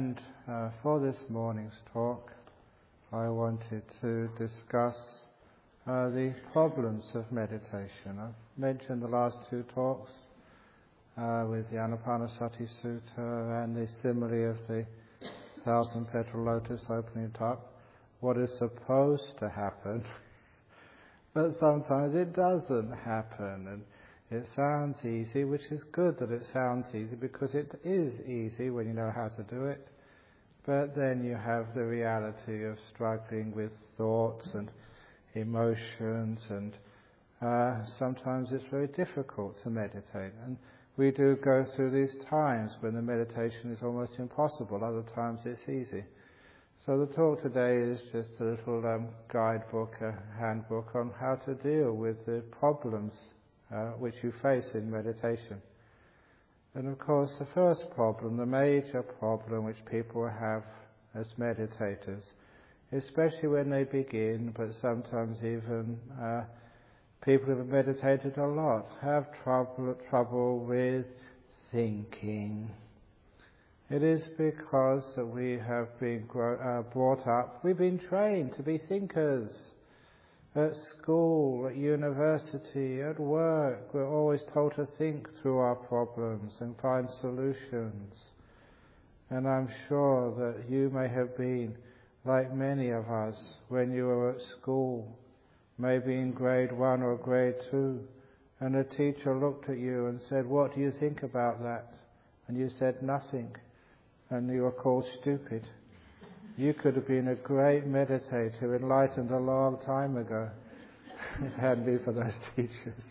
And for this morning's talk, I wanted to discuss the problems of meditation. I've mentioned the last two talks with the Anapanasati Sutta and the simile of the 1,000-petal lotus opening it up, what is supposed to happen, but sometimes it doesn't happen, and it sounds easy, which is good that it sounds easy, because it is easy when you know how to do it, but then you have the reality of struggling with thoughts and emotions, and sometimes it's very difficult to meditate. And we do go through these times when the meditation is almost impossible, other times it's easy. So the talk today is just a little guidebook, a handbook on how to deal with the problems which you face in meditation. And of course the first problem, the major problem which people have as meditators, especially when they begin, but sometimes even people who have meditated a lot, have trouble with thinking. It is because that we have been brought up, we've been trained to be thinkers. At school, at university, at work, we're always told to think through our problems and find solutions. And I'm sure that you may have been, like many of us, when you were at school, maybe in grade 1 or grade 2, and a teacher looked at you and said, "What do you think about that?" And you said nothing, and you were called stupid. You could have been a great meditator, enlightened a long time ago, if it hadn't been for those teachers.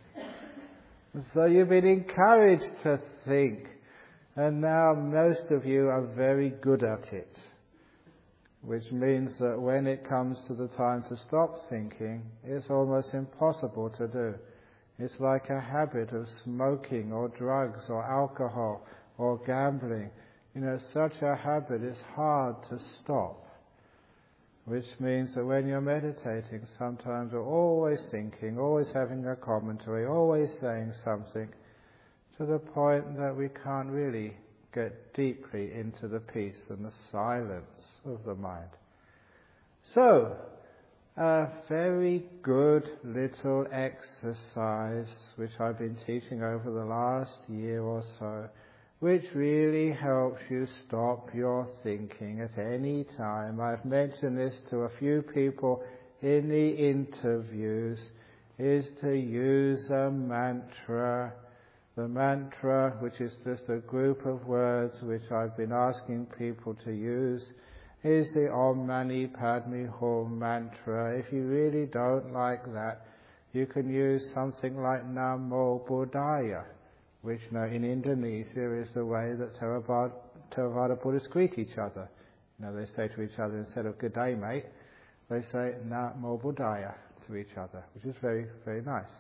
So you've been encouraged to think, and now most of you are very good at it, which means that when it comes to the time to stop thinking, it's almost impossible to do. It's like a habit of smoking or drugs or alcohol or gambling. You know, such a habit is hard to stop, which means that when you're meditating, sometimes you're always thinking, always having a commentary, always saying something, to the point that we can't really get deeply into the peace and the silence of the mind. So, a very good little exercise, which I've been teaching over the last year or so, which really helps you stop your thinking at any time. I've mentioned this to a few people in the interviews, is to use a mantra. The mantra, which is just a group of words which I've been asking people to use, is the Om Mani Padme Hum mantra. If you really don't like that, you can use something like Namo Buddhaya, which in Indonesia is the way that Theravada Buddhists greet each other. They say to each other, instead of "Good day, mate," they say Namo Buddhaya to each other, which is very, very nice.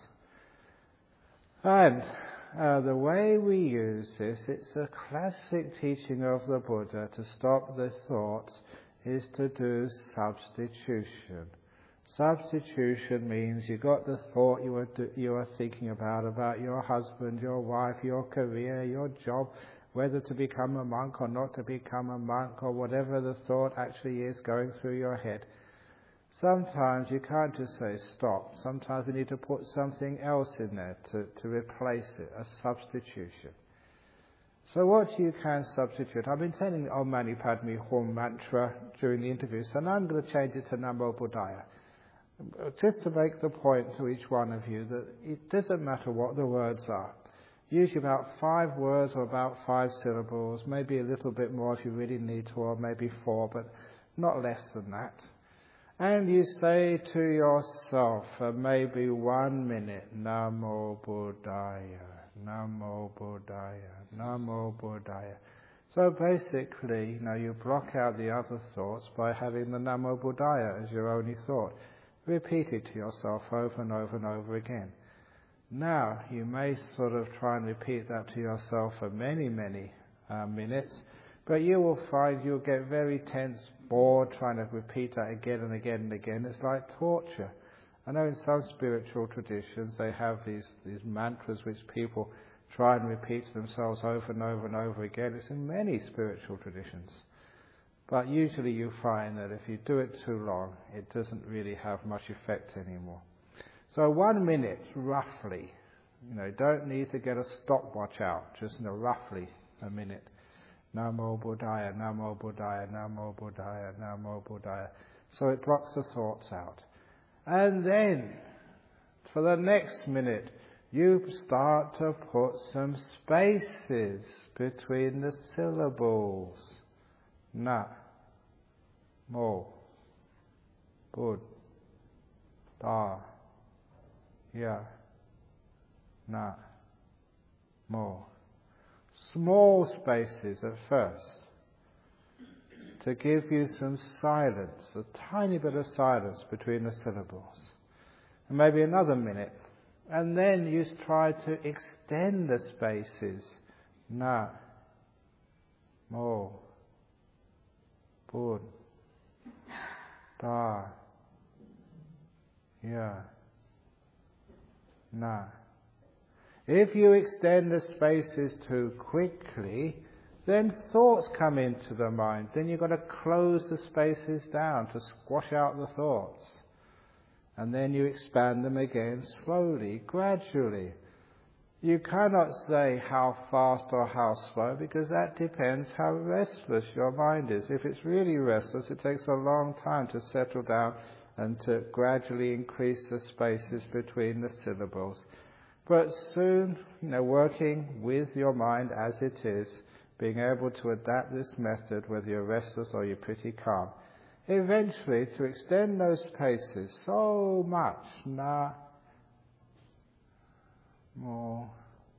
And the way we use this, it's a classic teaching of the Buddha to stop the thoughts, is to do substitution. Substitution means you got the thought you were thinking about your husband, your wife, your career, your job, whether to become a monk or not to become a monk, or whatever the thought actually is going through your head. Sometimes you can't just say stop. Sometimes we need to put something else in there to replace it, a substitution. So what you can substitute, I've been telling the Om Mani Padme Hum mantra during the interview, so now I'm going to change it to Namo Buddhaya. Just to make the point to each one of you that it doesn't matter what the words are. Usually about 5 words or about 5 syllables, maybe a little bit more if you really need to, or maybe 4, but not less than that. And you say to yourself for maybe 1 minute, Namo Buddhaya, Namo Buddhaya, Namo Buddhaya. So basically, you block out the other thoughts by having the Namo Buddhaya as your only thought. Repeat it to yourself over and over and over again. Now, you may sort of try and repeat that to yourself for many, many minutes, but you will find you'll get very tense, bored, trying to repeat that again and again and again. It's like torture. I know in some spiritual traditions they have these mantras which people try and repeat to themselves over and over and over again. It's in many spiritual traditions. But usually you find that if you do it too long, it doesn't really have much effect anymore. So 1 minute, roughly. Don't need to get a stopwatch out, just roughly a minute. Namo Buddhaya, Namo Buddhaya, Namo Buddhaya, Namo Buddhaya. So it blocks the thoughts out. And then, for the next minute, you start to put some spaces between the syllables. Na, Mo, Bud, Da, Ya, Na, Mo. Small spaces at first, to give you some silence, a tiny bit of silence between the syllables. And maybe another minute. And then you try to extend the spaces. Na, Mo, Bud, Da, Ya, Na. If you extend the spaces too quickly, then thoughts come into the mind. Then you've got to close the spaces down to squash out the thoughts. And then you expand them again slowly, gradually. You cannot say how fast or how slow, because that depends how restless your mind is. If it's really restless, it takes a long time to settle down and to gradually increase the spaces between the syllables. But soon, working with your mind as it is, being able to adapt this method, whether you're restless or you're pretty calm, eventually to extend those spaces so much, Na, Mo,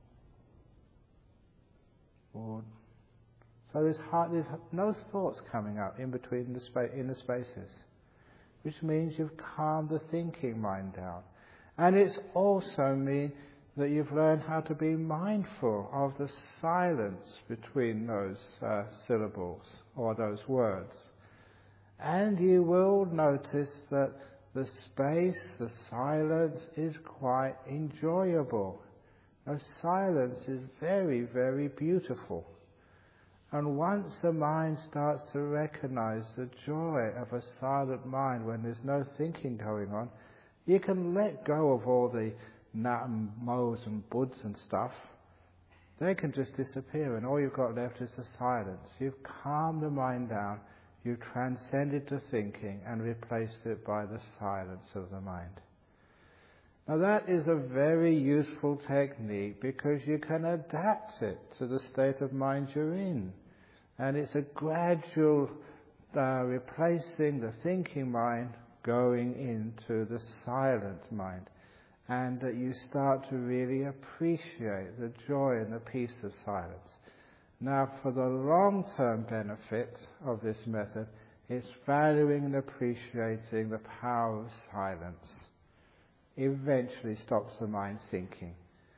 Bud. So there's no thoughts coming up in between in the spaces, which means you've calmed the thinking mind down. And it's also mean that you've learned how to be mindful of the silence between those syllables or those words. And you will notice that the space, the silence is quite enjoyable. The silence is very, very beautiful. And once the mind starts to recognize the joy of a silent mind when there's no thinking going on, you can let go of all the Nat and Mo's and Buds and stuff. They can just disappear, and all you've got left is the silence. You've calmed the mind down, you've transcended the thinking and replaced it by the silence of the mind. Now that is a very useful technique because you can adapt it to the state of mind you're in. And it's a gradual replacing the thinking mind, going into the silent mind. And that you start to really appreciate the joy and the peace of silence. Now, for the long-term benefit of this method, it's valuing and appreciating the power of silence. Eventually stops the mind thinking.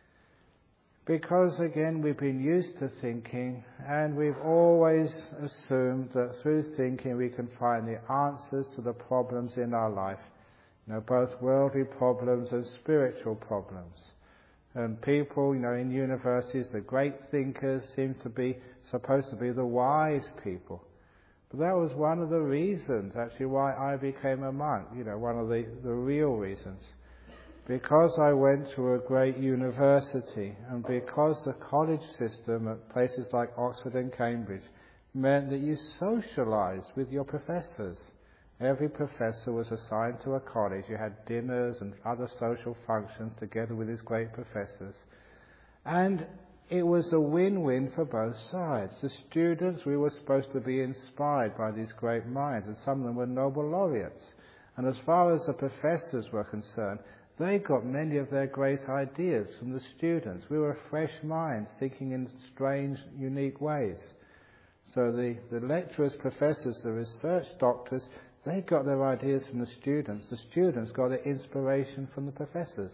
Because, again, we've been used to thinking, and we've always assumed that through thinking we can find the answers to the problems in our life. Both worldly problems and spiritual problems. And people, in universities, the great thinkers seem to be supposed to be the wise people. But that was one of the reasons, actually, why I became a monk. One of the real reasons. Because I went to a great university, and because the college system at places like Oxford and Cambridge meant that you socialized with your professors. Every professor was assigned to a college. You had dinners and other social functions together with his great professors. And it was a win-win for both sides. The students, we were supposed to be inspired by these great minds, and some of them were Nobel laureates. And as far as the professors were concerned, they got many of their great ideas from the students. We were fresh minds thinking in strange, unique ways. So the lecturers, professors, the research doctors, they got their ideas from the students. The students got their inspiration from the professors.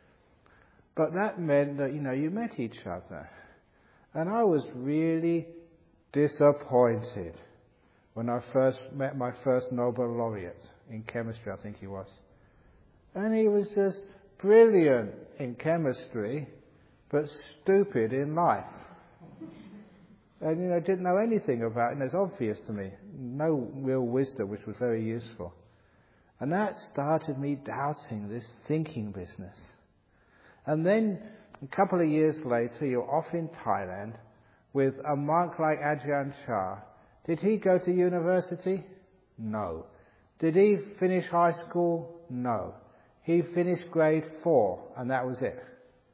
But that meant that, you met each other. And I was really disappointed when I first met my first Nobel laureate in chemistry, I think he was. And he was just brilliant in chemistry, but stupid in life. And, didn't know anything about it, and it's obvious to me. No real wisdom, which was very useful. And that started me doubting this thinking business. And then, a couple of years later, you're off in Thailand with a monk like Ajahn Chah. Did he go to university? No. Did he finish high school? No. He finished grade 4, and that was it.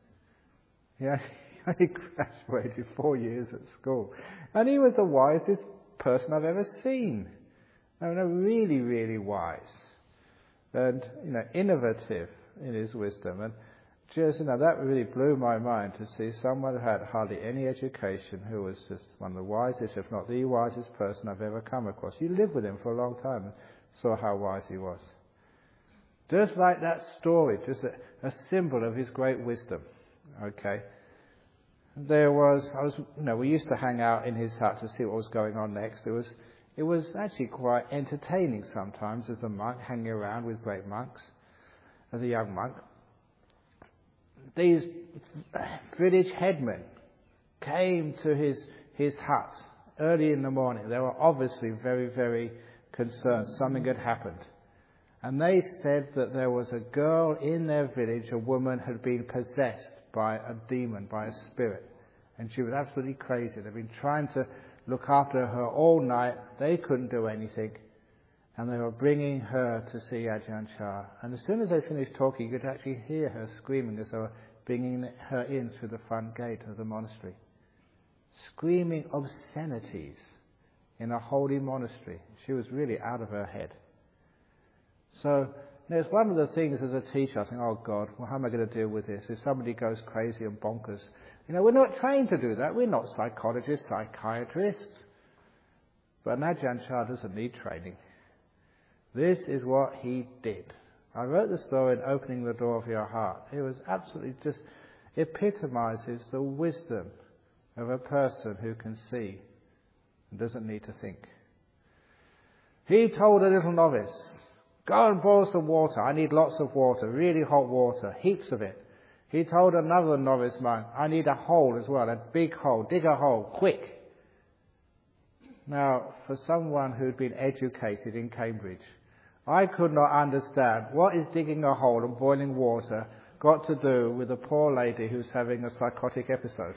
He graduated 4 years at school. And he was the wisest person I've ever seen. Really, really wise. And, innovative in his wisdom. And just, that really blew my mind to see someone who had hardly any education who was just one of the wisest, if not the wisest person I've ever come across. You lived with him for a long time and saw how wise he was. Just like that story, just a symbol of his great wisdom. Okay. We used to hang out in his hut to see what was going on next. It was actually quite entertaining sometimes as a monk, hanging around with great monks, as a young monk. These village headmen came to his hut early in the morning. They were obviously very, very concerned. Something had happened. And they said that there was a girl in their village, a woman had been possessed by a demon, by a spirit. And she was absolutely crazy. They'd been trying to look after her all night. They couldn't do anything. And they were bringing her to see Ajahn Chah. And as soon as they finished talking, you could actually hear her screaming as they were bringing her in through the front gate of the monastery. Screaming obscenities in a holy monastery. She was really out of her head. So, it's one of the things as a teacher, I think, oh God, how am I going to deal with this? If somebody goes crazy and bonkers. We're not trained to do that. We're not psychologists, psychiatrists. But Ajahn Chah doesn't need training. This is what he did. I wrote the story in Opening the Door of Your Heart. It was absolutely just epitomizes the wisdom of a person who can see and doesn't need to think. He told a little novice, go and boil some water. I need lots of water, really hot water, heaps of it. He told another novice monk, I need a hole as well, a big hole, dig a hole, quick. Now, for someone who'd been educated in Cambridge, I could not understand what is digging a hole and boiling water got to do with a poor lady who's having a psychotic episode.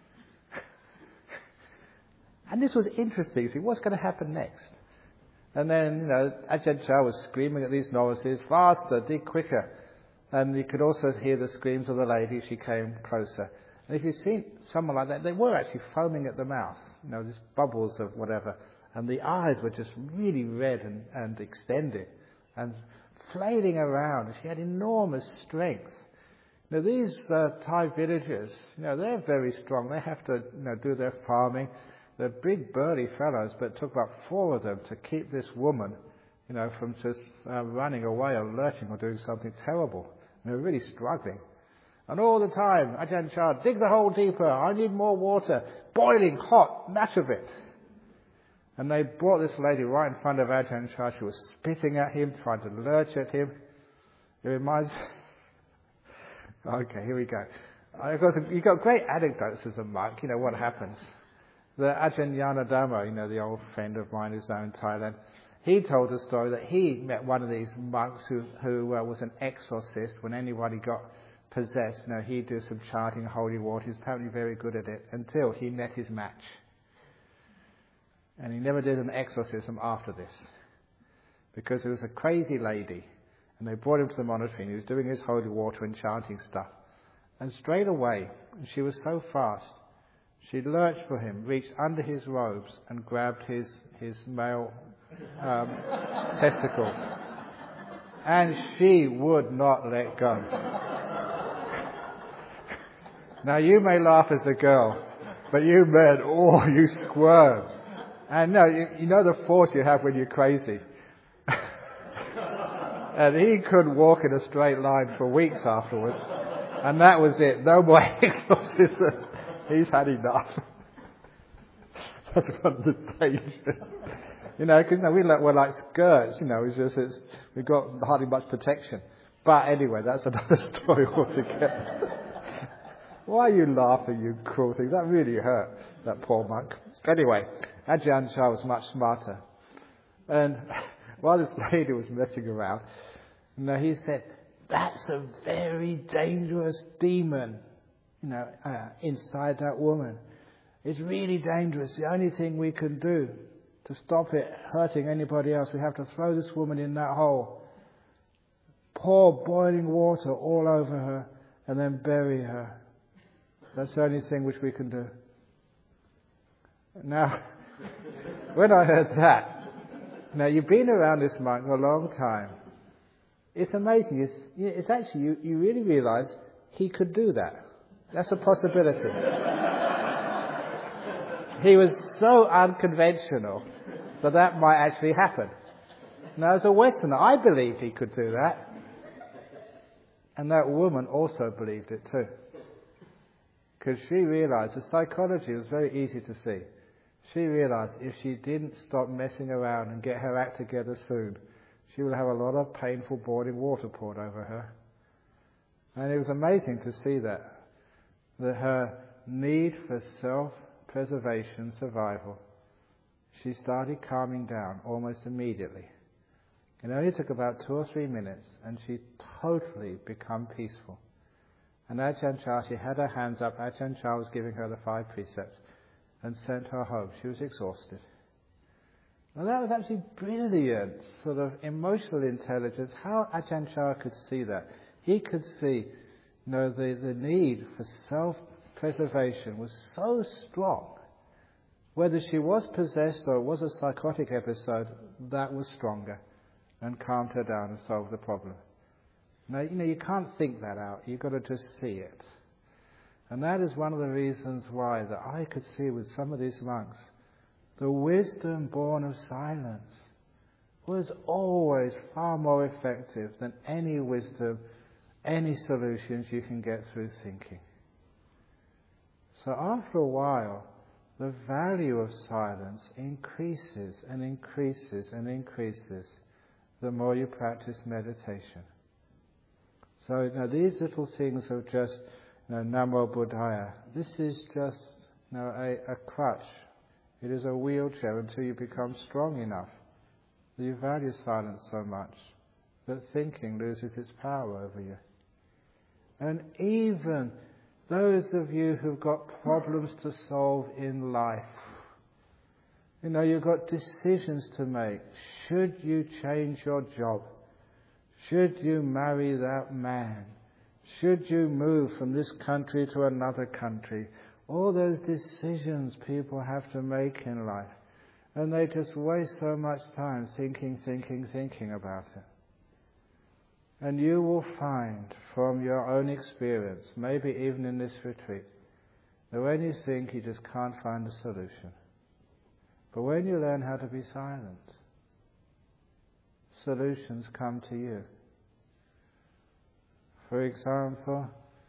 And this was interesting. See, what's going to happen next? And then, Ajahn Chah was screaming at these novices, faster, dig quicker. And you could also hear the screams of the lady. She came closer. And if you've seen someone like that, they were actually foaming at the mouth. These bubbles of whatever. And the eyes were just really red and extended and flailing around. She had enormous strength. These Thai villagers, they're very strong. They have to do their farming. They're big, burly fellows, but it took about 4 of them to keep this woman, from just running away or lurching or doing something terrible. And they were really struggling. And all the time, Ajahn Chah, dig the hole deeper. I need more water. Boiling hot, much of it. And they brought this lady right in front of Ajahn Chah. She was spitting at him, trying to lurch at him. It reminds... Okay, here we go. You've got great anecdotes as a monk. What happens. The Ajahn Yanadhamma, the old friend of mine who's now in Thailand, he told a story that he met one of these monks who was an exorcist. When anybody got possessed, he'd do some chanting holy water. He's apparently very good at it until he met his match. And he never did an exorcism after this. Because it was a crazy lady. And they brought him to the monastery and he was doing his holy water and chanting stuff. And straight away, she was so fast, she lurched for him, reached under his robes and grabbed his male testicles. And she would not let go. Now you may laugh as a girl, but you men, you squirm. And no, you know the force you have when you're crazy. And he couldn't walk in a straight line for weeks afterwards. And that was it. No more exorcisms. He's had enough. That's one of the dangers. Because we're like skirts, we've got hardly much protection. But anyway, that's another story altogether. Why are you laughing, you cruel thing? That really hurt, that poor monk. Anyway, Ajahn Chah was much smarter. And while this lady was messing around, he said, that's a very dangerous demon, inside that woman. It's really dangerous. The only thing we can do to stop it hurting anybody else, we have to throw this woman in that hole, pour boiling water all over her, and then bury her. That's the only thing which we can do. Now, when I heard that, now you've been around this monk for a long time. It's amazing. It's actually, you really realize he could do that. That's a possibility. He was so unconventional that might actually happen. Now, as a Westerner, I believed he could do that. And that woman also believed it too. Because she realized, the psychology was very easy to see. She realized if she didn't stop messing around and get her act together soon, she would have a lot of painful boiling water poured over her. And it was amazing to see that her need for self-preservation, survival, she started calming down almost immediately. It only took about 2 or 3 minutes, and she totally became peaceful. And Ajahn Chah, she had her hands up. Ajahn Chah was giving her the 5 precepts and sent her home. She was exhausted. Now that was actually brilliant, sort of emotional intelligence. How Ajahn Chah could see that. He could see, the need for self-preservation was so strong. Whether she was possessed or it was a psychotic episode, that was stronger and calmed her down and solved the problem. Now, you can't think that out. You've got to just see it. And that is one of the reasons why that I could see with some of these monks, the wisdom born of silence was always far more effective than any wisdom, any solutions you can get through thinking. So after a while, the value of silence increases and increases and increases the more you practice meditation. So now these little things of just Namo Buddhaya, this is just a crutch. It is a wheelchair until you become strong enough that you value silence so much that thinking loses its power over you. And even those of you who've got problems to solve in life, you've got decisions to make. Should you change your job? Should you marry that man? Should you move from this country to another country? All those decisions people have to make in life. And they just waste so much time thinking about it. And you will find from your own experience, maybe even in this retreat, that when you think, you just can't find a solution. But when you learn how to be silent, solutions come to you. For example,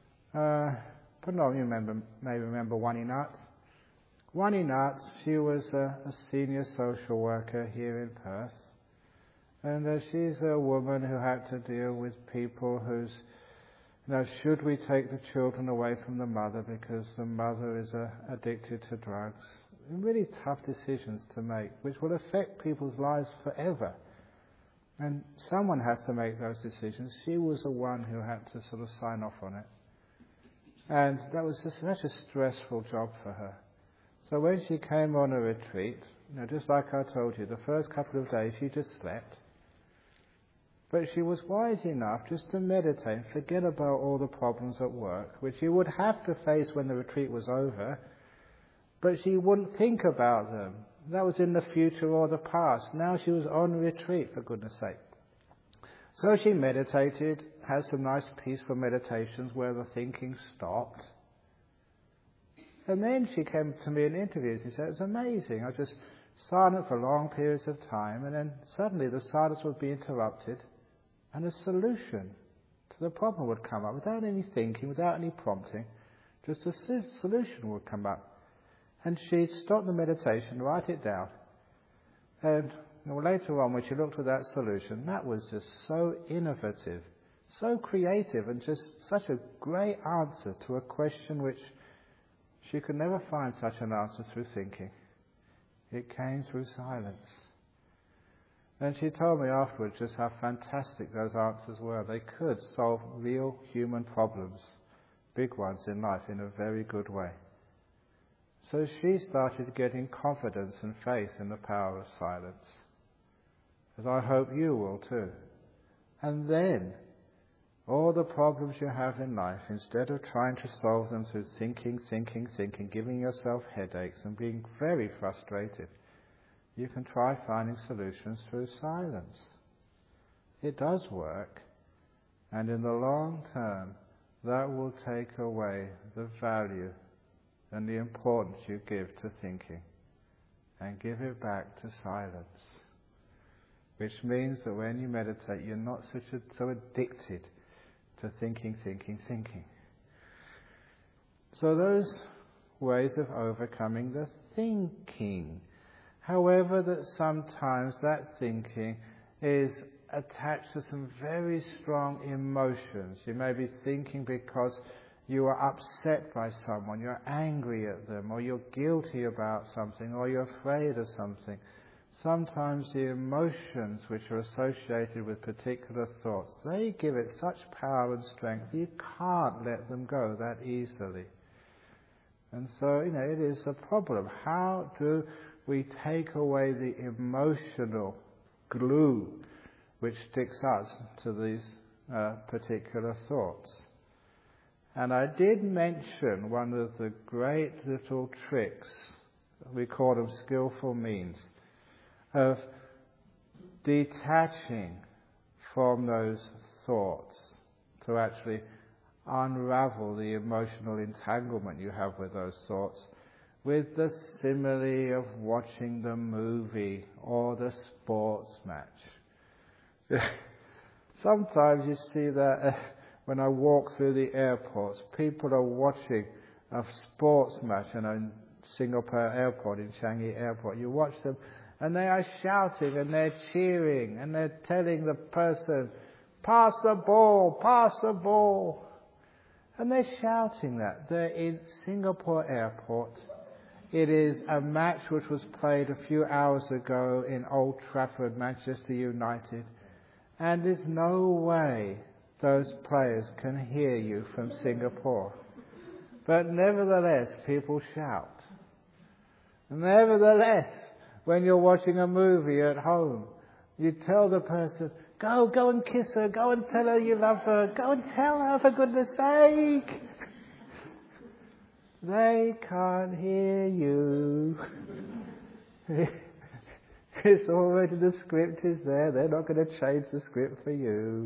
you may remember Wani Nath. Wani Nath, she was a senior social worker here in Perth. And she's a woman who had to deal with people who's, should we take the children away from the mother because the mother is addicted to drugs? Really tough decisions to make, which will affect people's lives forever. And someone has to make those decisions. She was the one who had to sort of sign off on it. And that was just such a stressful job for her. So when she came on a retreat, just like I told you, the first couple of days she just slept. But she was wise enough just to meditate, forget about all the problems at work, which she would have to face when the retreat was over, but she wouldn't think about them. That was in the future or the past. Now she was on retreat, for goodness sake. So she meditated, had some nice peaceful meditations where the thinking stopped. And then she came to me in interviews. She said, it was amazing. I was just silent for long periods of time, and then suddenly the silence would be interrupted, and a solution to the problem would come up without any thinking, without any prompting. Just a solution would come up. And she'd stop the meditation, write it down. And later on, when she looked at that solution, that was just so innovative, So creative and just such a great answer to a question which she could never find such an answer through thinking. It came through silence. And she told me afterwards just how fantastic those answers were. They could solve real human problems, big ones in life, in a very good way. So she started getting confidence and faith in the power of silence, as I hope you will too. And then, all the problems you have in life, instead of trying to solve them through thinking, giving yourself headaches and being very frustrated, you can try finding solutions through silence. It does work, and in the long term, that will take away the value and the importance you give to thinking, and give it back to silence. Which means that when you meditate, you're not so addicted to thinking. So those ways of overcoming the thinking. However, that sometimes that thinking is attached to some very strong emotions. You may be thinking because you are upset by someone, you're angry at them, or you're guilty about something, or you're afraid of something. Sometimes the emotions which are associated with particular thoughts, they give it such power and strength, you can't let them go that easily. And so, it is a problem. How do we take away the emotional glue which sticks us to these particular thoughts? And I did mention one of the great little tricks, we call them skillful means, of detaching from those thoughts to actually unravel the emotional entanglement you have with those thoughts, with the simile of watching the movie or the sports match. Sometimes you see that when I walk through the airports, people are watching a sports match in Singapore airport, in Changi airport. You watch them and they are shouting and they're cheering and they're telling the person, pass the ball. And they're shouting that. They're in Singapore airport. It is a match which was played a few hours ago in Old Trafford, Manchester United. And there's no way those players can hear you from Singapore. But nevertheless, people shout. Nevertheless, when you're watching a movie at home, you tell the person, go and kiss her, go and tell her you love her, go and tell her for goodness sake. They can't hear you. It's already, the script is there, they're not going to change the script for you.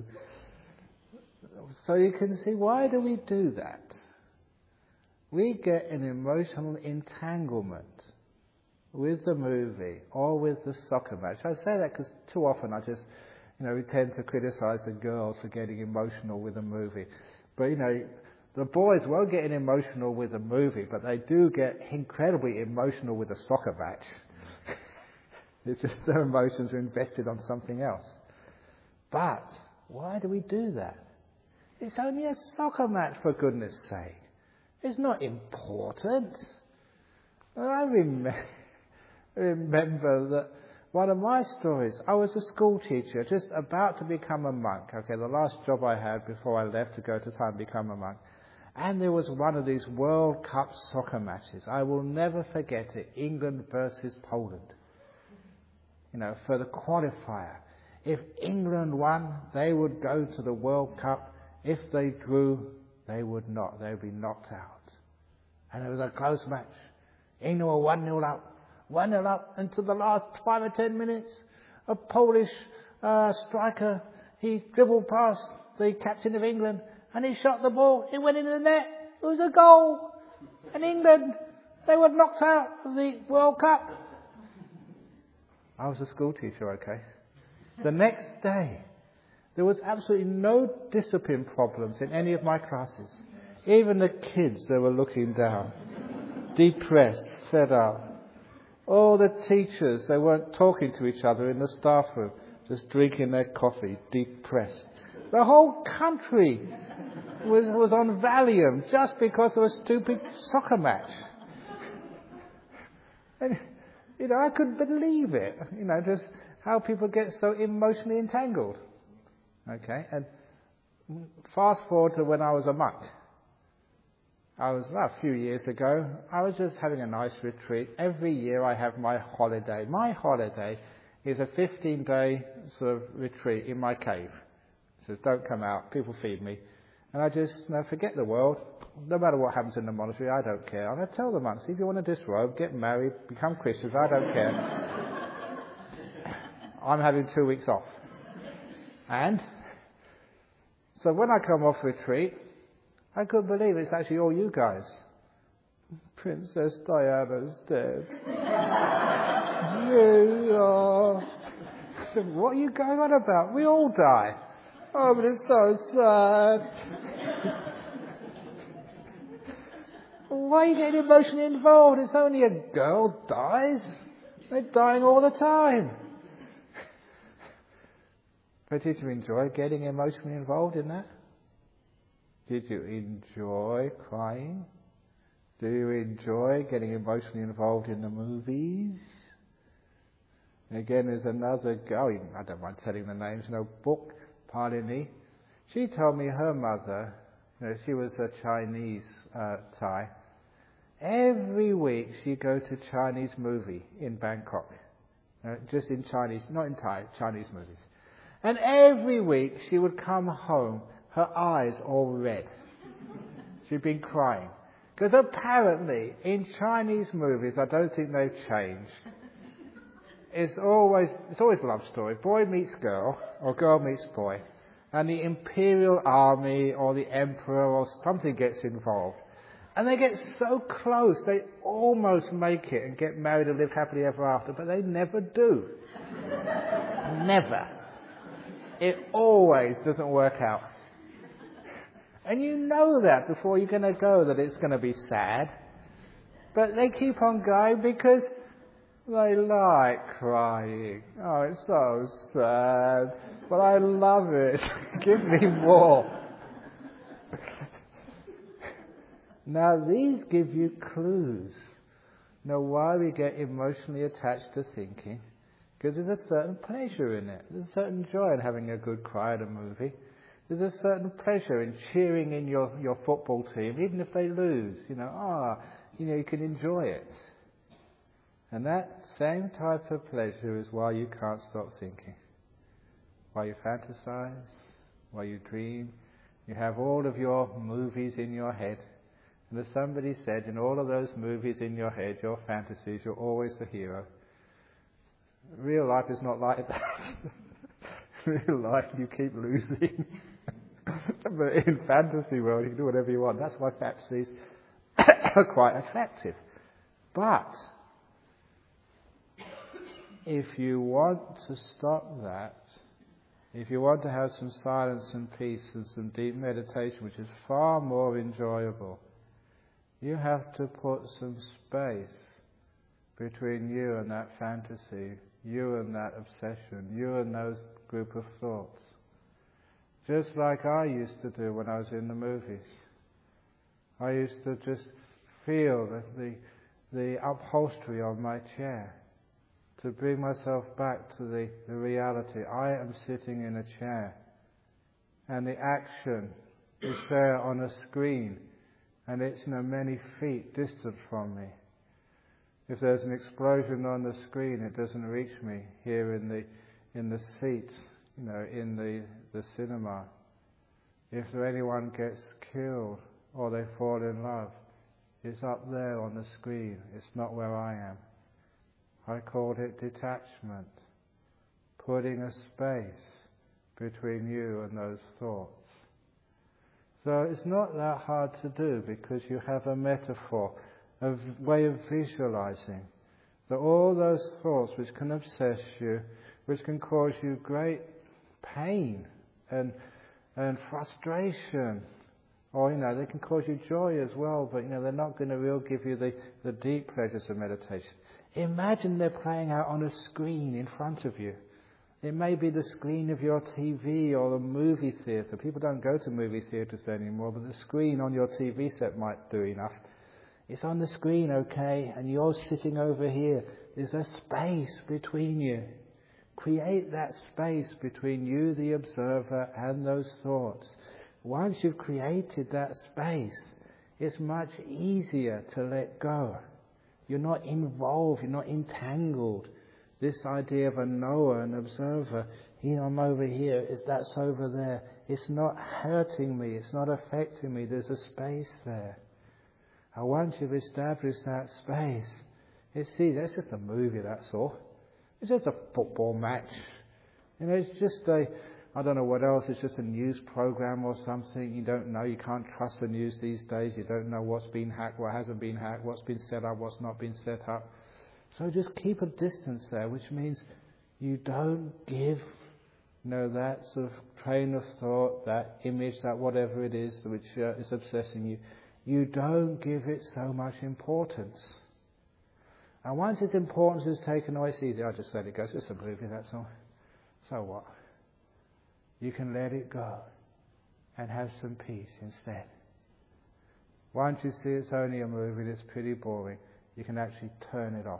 So you can see, why do we do that? We get an emotional entanglement with the movie or with the soccer match. I say that because too often we tend to criticize the girls for getting emotional with a movie. But, the boys won't get emotional with a movie, but they do get incredibly emotional with a soccer match. It's just their emotions are invested on something else. But why do we do that? It's only a soccer match, for goodness sake. It's not important. And I remember that one of my stories, I was a school teacher, just about to become a monk. Okay, the last job I had before I left to go to Thailand and become a monk. And there was one of these World Cup soccer matches. I will never forget it. England versus Poland. For the qualifier. If England won, they would go to the World Cup. If they drew, they would not. They would be knocked out. And it was a close match. England were 1-0 up. 1-0 up until the last 5 or 10 minutes. A Polish striker, he dribbled past the captain of England and he shot the ball. It went into the net. It was a goal. And England, they were knocked out of the World Cup. I was a school teacher, okay. The next day, there was absolutely no discipline problems in any of my classes. Even the kids, they were looking down, depressed, fed up. All the teachers, they weren't talking to each other in the staff room, just drinking their coffee, depressed. The whole country was on Valium just because of a stupid soccer match. And, I couldn't believe it. Just how people get so emotionally entangled. Okay, and fast forward to when I was a monk. I was, a few years ago, I was just having a nice retreat. Every year I have my holiday. My holiday is a 15-day sort of retreat in my cave. So don't come out, people feed me. And I just forget the world. No matter what happens in the monastery, I don't care. I'm going to tell the monks, if you want to disrobe, get married, become Christians, I don't care. I'm having 2 weeks off. And so when I come off retreat, I couldn't believe it's actually all you guys. Princess Diana's dead. What are you going on about? We all die. Oh, but it's so sad. Why are you getting emotionally involved? It's only a girl dies. They're dying all the time. But did you enjoy getting emotionally involved in that? Did you enjoy crying? Do you enjoy getting emotionally involved in the movies? Again, there's another girl, I don't mind telling the names, Book Palini. She told me her mother, she was a Chinese Thai. Every week she'd go to Chinese movie in Bangkok. Just in Chinese, not in Thai, Chinese movies. And every week she would come home, her eyes all red. She'd been crying. Because apparently in Chinese movies, I don't think they've changed. It's always a love story. Boy meets girl, or girl meets boy. And the imperial army or the emperor or something gets involved. And they get so close, they almost make it and get married and live happily ever after, but they never do. Never. It always doesn't work out. And you know that before you're going to go, that it's going to be sad. But they keep on going because they like crying. Oh, it's so sad. But I love it. Give me more. Now, these give you clues. Know why we get emotionally attached to thinking? Because there's a certain pleasure in it. There's a certain joy in having a good cry at a movie. There's a certain pleasure in cheering in your football team, even if they lose. You can enjoy it. And that same type of pleasure is why you can't stop thinking. Why you fantasize, why you dream. You have all of your movies in your head. And as somebody said, in all of those movies in your head, your fantasies, you're always the hero. Real life is not like that. Real life, you keep losing. But in fantasy world, you can do whatever you want. That's why fantasies are quite attractive. But if you want to stop that, if you want to have some silence and peace and some deep meditation, which is far more enjoyable, you have to put some space between you and that fantasy, you and that obsession, you and those group of thoughts. Just like I used to do when I was in the movies. I used to just feel the upholstery on my chair to bring myself back to the reality. I am sitting in a chair and the action is there on a screen and it's many feet distant from me. If there's an explosion on the screen, it doesn't reach me here in the seats, in the cinema. If anyone gets killed or they fall in love, it's up there on the screen. It's not where I am. I called it detachment, putting a space between you and those thoughts. So it's not that hard to do because you have a metaphor, a way of visualizing that all those thoughts which can obsess you, which can cause you great pain and frustration, or they can cause you joy as well, but they're not going to really give you the deep pleasures of meditation. Imagine they're playing out on a screen in front of you. It may be the screen of your TV or the movie theatre. People don't go to movie theatres anymore, but the screen on your TV set might do enough. It's on the screen, okay, and you're sitting over here. There's a space between you. Create that space between you, the observer, and those thoughts. Once you've created that space, it's much easier to let go. You're not involved, you're not entangled. This idea of a knower, an observer, I'm over here, that's over there. It's not hurting me, it's not affecting me, there's a space there. And once you've established that space, that's just a movie, that's all. It's just a football match. It's just I don't know what else, it's just a news program or something. You don't know, you can't trust the news these days. You don't know what's been hacked, what hasn't been hacked, what's been set up, what's not been set up. So just keep a distance there, which means you don't give, that sort of train of thought, that image, that whatever it is which is obsessing you. You don't give it so much importance. And once its importance is taken away, it's easy. I just let it go. It's just a movie, that's all. So what? You can let it go and have some peace instead. Once you see it's only a movie that's pretty boring, you can actually turn it off.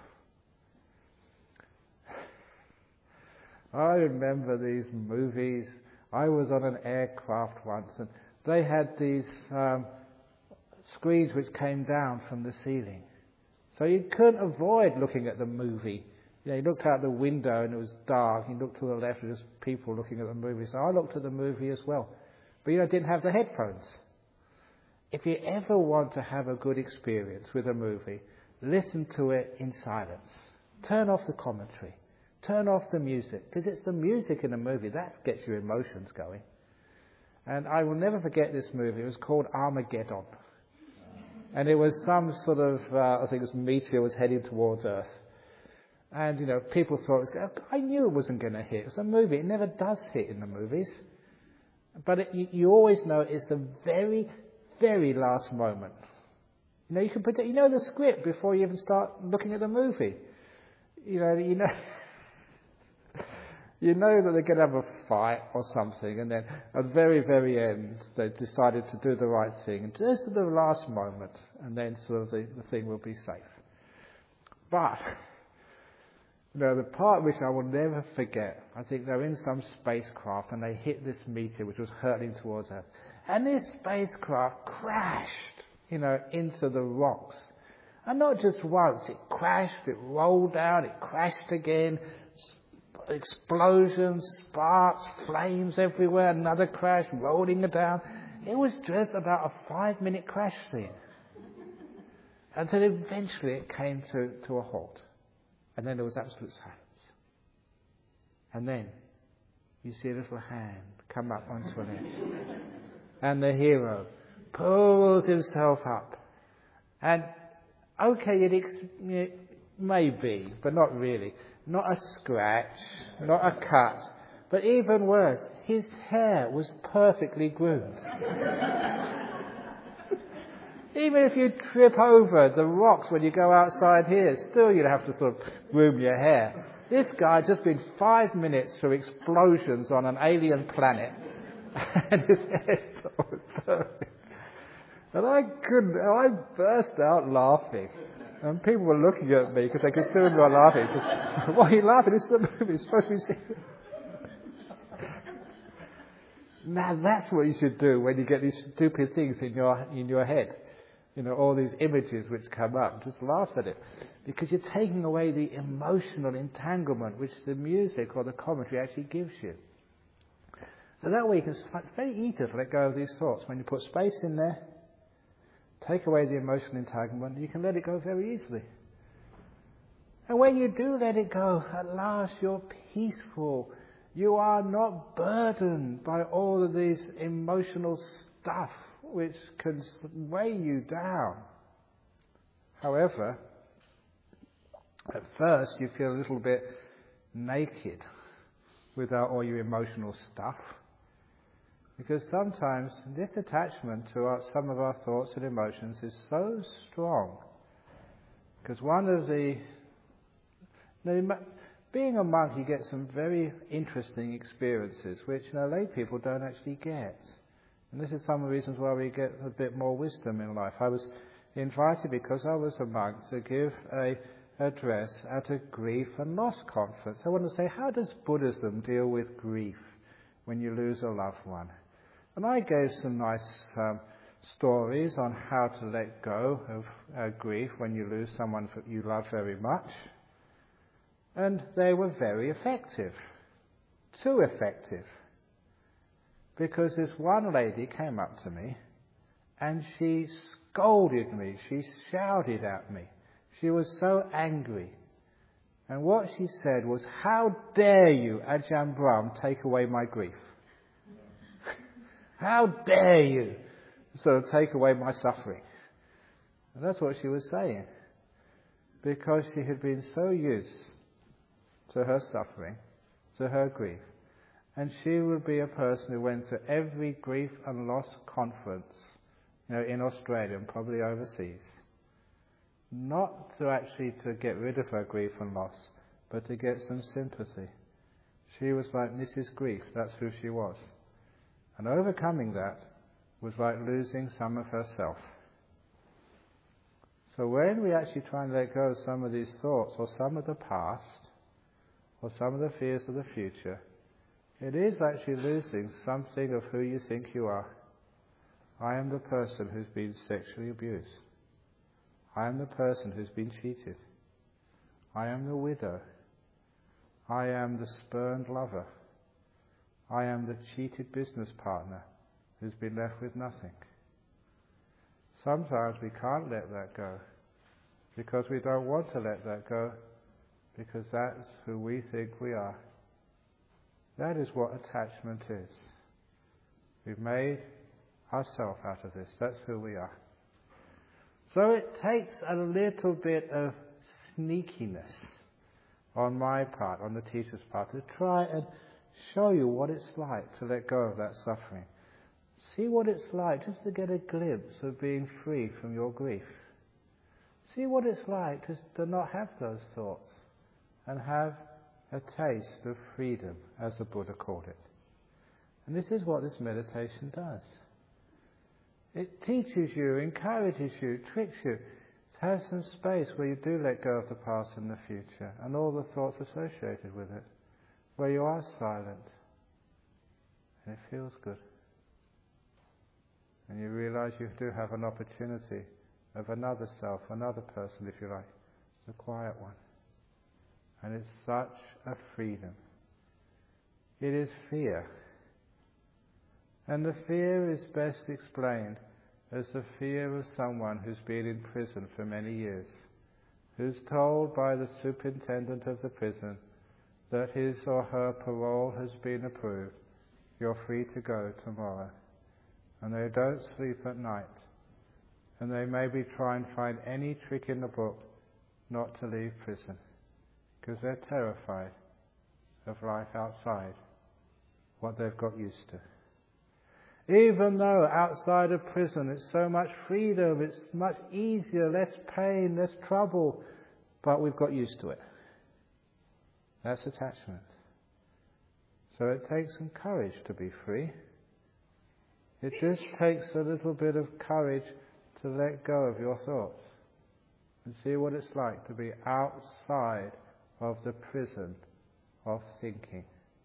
I remember these movies. I was on an aircraft once, and they had these screens which came down from the ceiling. So you couldn't avoid looking at the movie. You looked out the window and it was dark. You looked to the left and there was people looking at the movie. So I looked at the movie as well. But didn't have the headphones. If you ever want to have a good experience with a movie, listen to it in silence. Turn off the commentary. Turn off the music. Because it's the music in a movie that gets your emotions going. And I will never forget this movie. It was called Armageddon. And it was some sort of, I think it was meteor was heading towards Earth. And, people thought it was, I knew it wasn't going to hit. It was a movie. It never does hit in the movies. But you always know it's the very, very last moment. You can predict, the script before you even start looking at the movie. You know that they're going to have a fight or something, and then at the very, very end, they decided to do the right thing, and just at the last moment, and then sort of the thing will be safe. But, the part which I will never forget, I think they're in some spacecraft, and they hit this meteor which was hurtling towards Earth. And this spacecraft crashed, into the rocks. And not just once, it crashed, it rolled down, it crashed again, explosions, sparks, flames everywhere, another crash, rolling it down. It was just about a 5-minute crash scene. Until eventually it came to a halt. And then there was absolute silence. And then you see a little hand come up onto an edge. And the hero pulls himself up. And okay, maybe, but not really. Not a scratch, not a cut, but even worse, his hair was perfectly groomed. Even if you trip over the rocks when you go outside here, still you'd have to sort of groom your hair. This guy had just been 5 minutes through explosions on an alien planet, and his hair was perfect. And I burst out laughing. And people were looking at me because they could still not laughing. Said, why are you laughing? It's the movie. It's supposed to be serious. Now that's what you should do when you get these stupid things in your head. All these images which come up. Just laugh at it. Because you're taking away the emotional entanglement which the music or the commentary actually gives you. So that way it's very easy to let go of these thoughts. When you put space in there, take away the emotional entanglement, you can let it go very easily. And when you do let it go, at last you're peaceful. You are not burdened by all of this emotional stuff which can weigh you down. However, at first you feel a little bit naked without all your emotional stuff. Because sometimes this attachment to some of our thoughts and emotions is so strong. Because one of the being a monk, you get some very interesting experiences, which lay people don't actually get. And this is some of the reasons why we get a bit more wisdom in life. I was invited, because I was a monk, to give a address at a grief and loss conference. I want to say, how does Buddhism deal with grief when you lose a loved one? And I gave some nice stories on how to let go of grief when you lose someone you love very much. And they were very effective. Too effective. Because this one lady came up to me and she scolded me. She shouted at me. She was so angry. And what she said was, "How dare you, Ajahn Brahm, take away my grief? How dare you sort of take away my suffering?" And that's what she was saying. Because she had been so used to her suffering, to her grief. And she would be a person who went to every grief and loss conference, in Australia and probably overseas. Not to get rid of her grief and loss, but to get some sympathy. She was like Mrs. Grief, that's who she was. And overcoming that was like losing some of herself. So when we actually try and let go of some of these thoughts, or some of the past, or some of the fears of the future, it is actually losing something of who you think you are. I am the person who's been sexually abused. I am the person who's been cheated. I am the widow. I am the spurned lover. I am the cheated business partner who's been left with nothing. Sometimes we can't let that go because we don't want to let that go, because that's who we think we are. That is what attachment is. We've made ourselves out of this. That's who we are. So it takes a little bit of sneakiness on my part, on the teacher's part, to try and show you what it's like to let go of that suffering. See what it's like just to get a glimpse of being free from your grief. See what it's like just to not have those thoughts and have a taste of freedom, as the Buddha called it. And this is what this meditation does. It teaches you, encourages you, tricks you to have some space where you do let go of the past and the future and all the thoughts associated with it, where you are silent and it feels good. And you realize you do have an opportunity of another self, another person, if you like, the quiet one. And it's such a freedom. It is fear. And the fear is best explained as the fear of someone who's been in prison for many years, who's told by the superintendent of the prison that his or her parole has been approved, you're free to go tomorrow. And they don't sleep at night. And they maybe try and find any trick in the book not to leave prison, because they're terrified of life outside, what they've got used to. Even though outside of prison it's so much freedom, it's much easier, less pain, less trouble, but we've got used to it. That's attachment. So it takes some courage to be free. It just takes a little bit of courage to let go of your thoughts and see what it's like to be outside of the prison of thinking.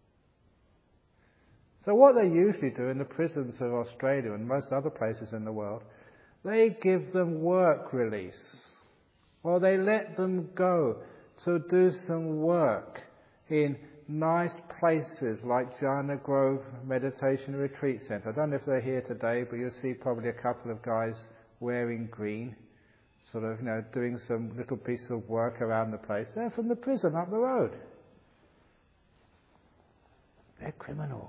So what they usually do in the prisons of Australia and most other places in the world, they give them work release, or they let them go to do some work in nice places like Jhana Grove Meditation Retreat Centre. I don't know if they're here today, but you'll see probably a couple of guys wearing green, sort of, doing some little piece of work around the place. They're from the prison up the road. They're criminals.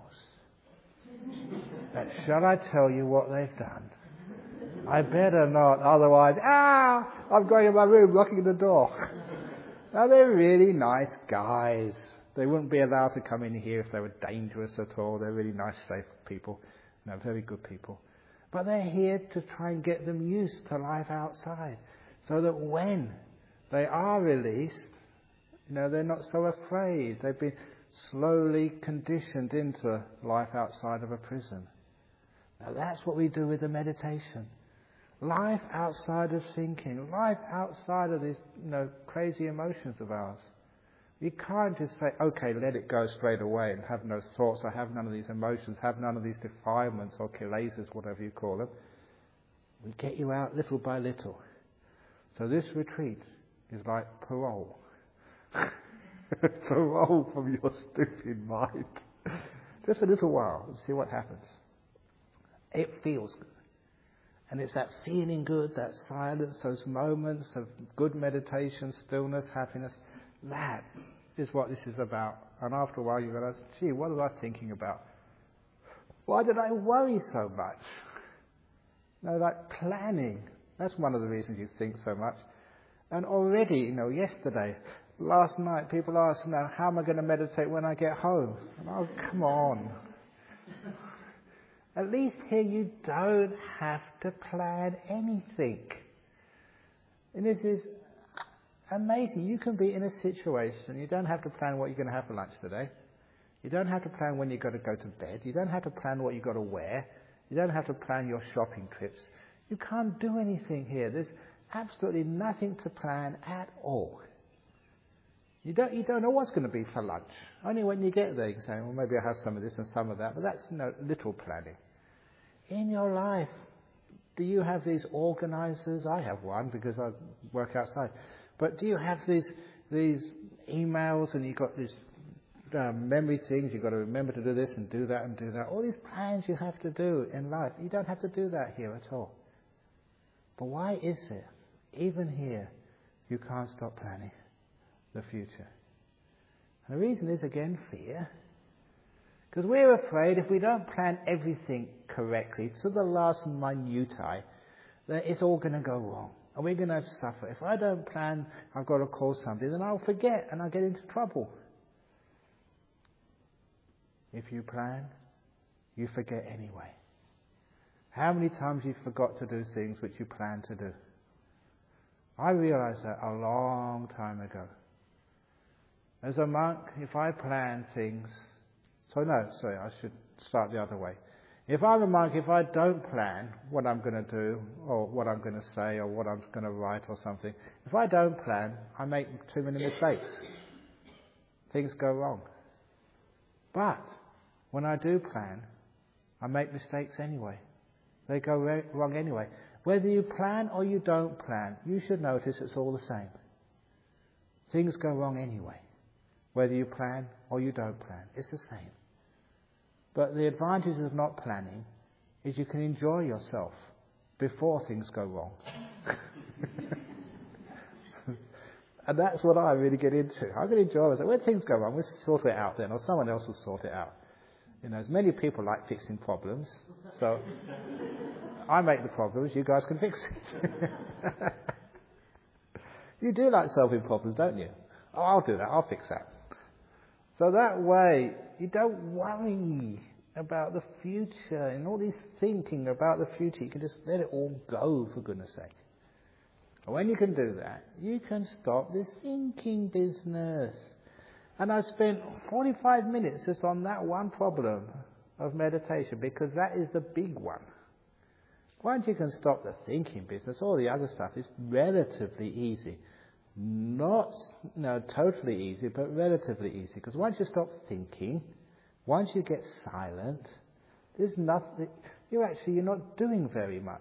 But shall I tell you what they've done? I better not, otherwise, I'm going in my room, locking the door. Now, they're really nice guys. They wouldn't be allowed to come in here if they were dangerous at all. They're really nice, safe people. Very good people. But they're here to try and get them used to life outside, so that when they are released, They're not so afraid. They've been slowly conditioned into life outside of a prison. Now that's what we do with the meditation. Life outside of thinking, life outside of these, crazy emotions of ours. You can't just say, okay, let it go straight away and have no thoughts or have none of these emotions, have none of these defilements or kilesas, whatever you call them. We get you out little by little. So this retreat is like parole. Parole from your stupid mind. Just a little while and see what happens. It feels good. And it's that feeling good, that silence, those moments of good meditation, stillness, happiness. That is what this is about. And after a while you realize, gee, what was I thinking about? Why did I worry so much? Like planning. That's one of the reasons you think so much. And already, yesterday, last night, people asked, how am I going to meditate when I get home? And oh, come on. At least here you don't have to plan anything. And this is amazing. You can be in a situation, you don't have to plan what you're going to have for lunch today. You don't have to plan when you've got to go to bed. You don't have to plan what you've got to wear. You don't have to plan your shopping trips. You can't do anything here. There's absolutely nothing to plan at all. You don't know what's going to be for lunch. Only when you get there you can say, well, maybe I'll have some of this and some of that. But that's little planning. In your life, do you have these organisers? I have one because I work outside. But do you have these emails and you've got these memory things? You've got to remember to do this and do that and do that. All these plans you have to do in life. You don't have to do that here at all. But why is it, even here, you can't stop planning the future? And the reason is, again, fear. Because we're afraid if we don't plan everything correctly to the last minutiae, that it's all going to go wrong. And we're going to suffer. If I don't plan, I've got to call somebody, then I'll forget and I'll get into trouble. If you plan, you forget anyway. How many times you forgot to do things which you planned to do? I realized that a long time ago. As a monk, if I plan things... I should start the other way. If I'm a monk, if I don't plan what I'm going to do, or what I'm going to say, or what I'm going to write or something, if I don't plan, I make too many mistakes. Things go wrong. But when I do plan, I make mistakes anyway. They go wrong anyway. Whether you plan or you don't plan, you should notice it's all the same. Things go wrong anyway. Whether you plan or you don't plan, it's the same. But the advantage of not planning is you can enjoy yourself before things go wrong. And that's what I really get into. I can enjoy myself. When things go wrong, we'll sort it out then, or someone else will sort it out. As many people like fixing problems, so I make the problems, you guys can fix it. You do like solving problems, don't you? Oh, I'll do that, I'll fix that. So that way, you don't worry about the future and all this thinking about the future. You can just let it all go, for goodness sake. And when you can do that, you can stop this thinking business. And I spent 45 minutes just on that one problem of meditation, because that is the big one. Once you can stop the thinking business, all the other stuff is relatively easy. Not totally easy, but relatively easy. Because once you stop thinking, once you get silent, there's nothing. You're not doing very much.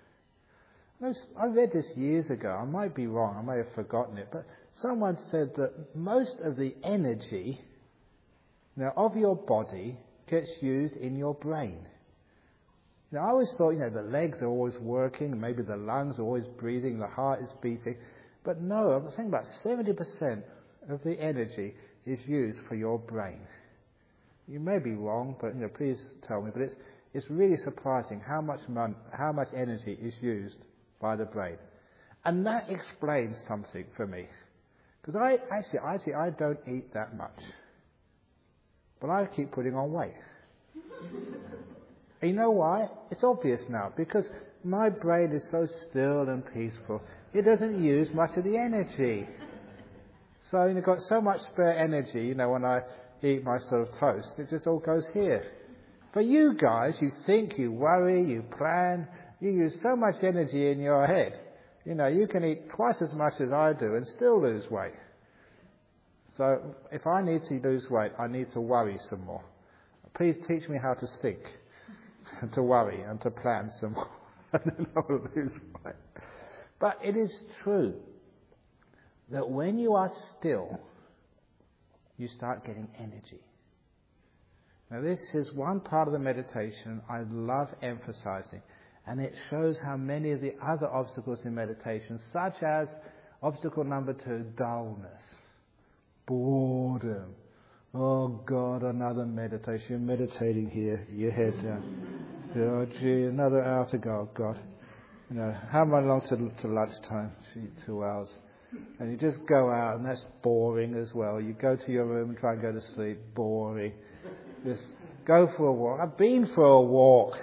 I read this years ago. I might be wrong. I may have forgotten it, but someone said that most of the energy of your body gets used in your brain. I always thought, the legs are always working, maybe the lungs are always breathing, the heart is beating. But no, I'm saying about 70% of the energy is used for your brain. You may be wrong, but please tell me. But it's really surprising how much energy is used by the brain, and that explains something for me. Because I don't eat that much, but I keep putting on weight. And you know why? It's obvious now, because my brain is so still and peaceful. It doesn't use much of the energy. So you've got so much spare energy, when I eat my sort of toast, it just all goes here. For you guys, you think, you worry, you plan, you use so much energy in your head. You can eat twice as much as I do and still lose weight. So if I need to lose weight, I need to worry some more. Please teach me how to think, and to worry, and to plan some more, and then I will lose weight. But it is true that when you are still, you start getting energy. Now this is one part of the meditation I love emphasizing, and it shows how many of the other obstacles in meditation, such as obstacle number 2, dullness, boredom. Oh God, another meditation. You're meditating here, your head down. Oh gee, another hour to go, God. How long to lunchtime? Gee, 2 hours. And you just go out, and that's boring as well. You go to your room and try and go to sleep, boring. Just go for a walk. I've been for a walk.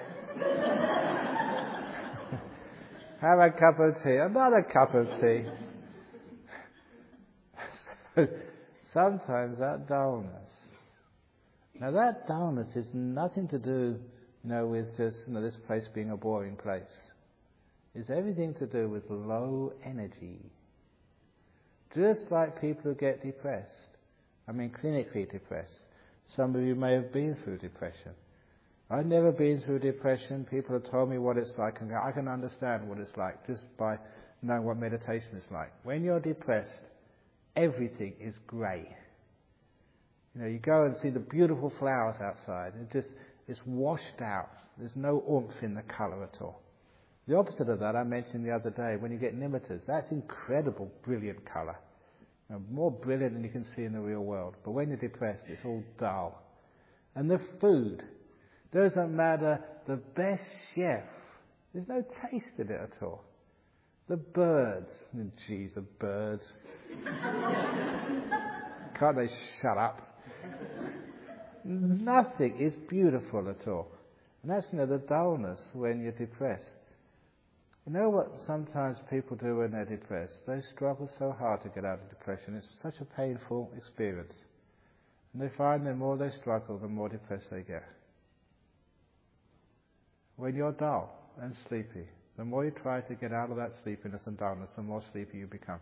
Have a cup of tea, another cup of tea. Sometimes that dullness. Now that dullness is nothing to do, with just this place being a boring place. It's everything to do with low energy. Just like people who get depressed. Clinically depressed. Some of you may have been through depression. I've never been through depression. People have told me what it's like, and I can understand what it's like just by knowing what meditation is like. When you're depressed, everything is grey. You go and see the beautiful flowers outside. It's washed out. There's no oomph in the colour at all. The opposite of that I mentioned the other day, when you get nemators, that's incredible, brilliant colour. More brilliant than you can see in the real world. But when you're depressed, it's all dull. And the food, doesn't matter, the best chef, there's no taste in it at all. The birds, the birds. Can't they shut up? Nothing is beautiful at all. And that's, the dullness when you're depressed. You know what sometimes people do when they're depressed? They struggle so hard to get out of depression. It's such a painful experience. And they find the more they struggle, the more depressed they get. When you're dull and sleepy, the more you try to get out of that sleepiness and dullness, the more sleepy you become.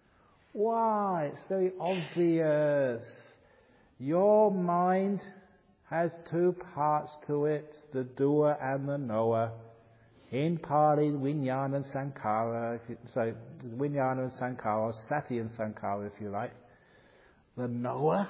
Why? It's very obvious. Your mind has 2 parts to it, the doer and the knower. In Pali, Vijnana and Sankhara, so Vijnana and Sankhara, or Sati and Sankhara if you like. The knower,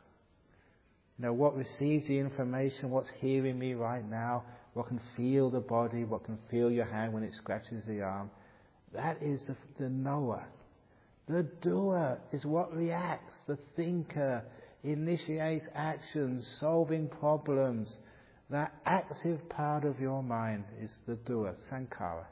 what receives the information, what's hearing me right now, what can feel the body, what can feel your hand when it scratches the arm. That is the knower. The doer is what reacts, the thinker, initiates actions, solving problems. That active part of your mind is the doer, Sankhara.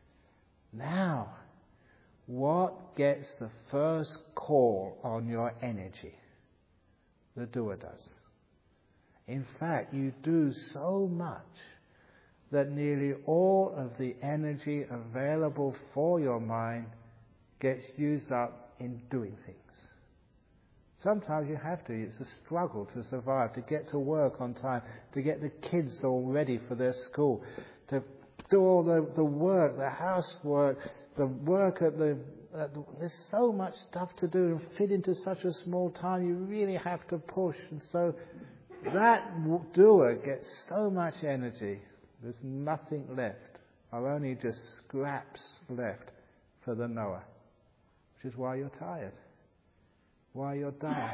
Now, what gets the first call on your energy? The doer does. In fact, you do so much that nearly all of the energy available for your mind gets used up in doing things. Sometimes you have to. It's a struggle to survive, to get to work on time, to get the kids all ready for their school, to do all the work, the housework, the work there's so much stuff to do and fit into such a small time. You really have to push. And so that doer gets so much energy. There's nothing left, or only just scraps left for the knower, which is why you're tired. Why you're done.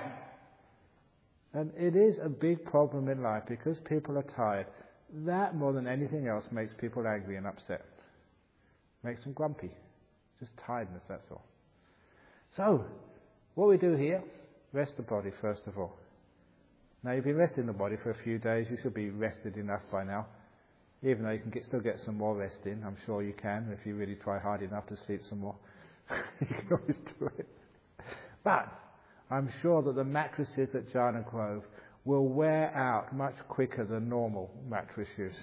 And it is a big problem in life because people are tired. That more than anything else makes people angry and upset. Makes them grumpy. Just tiredness, that's all. So, what we do here, rest the body first of all. Now you've been resting the body for a few days, you should be rested enough by now. Even though you can still get some more rest in, I'm sure you can if you really try hard enough to sleep some more. You can always do it. But I'm sure that the mattresses at Jhana Grove will wear out much quicker than normal mattresses.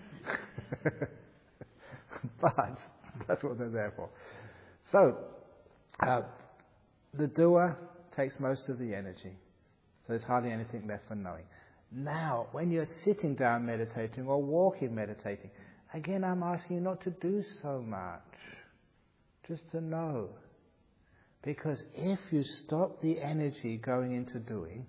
But that's what they're there for. So, the doer takes most of the energy. So there's hardly anything left for knowing. Now, when you're sitting down meditating or walking meditating, again I'm asking you not to do so much. Just to know. Because if you stop the energy going into doing,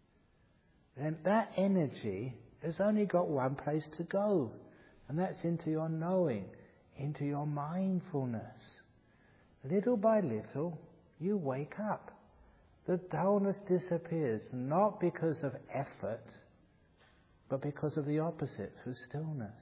then that energy has only got one place to go. And that's into your knowing, into your mindfulness. Little by little, you wake up. The dullness disappears, not because of effort, but because of the opposite, through stillness.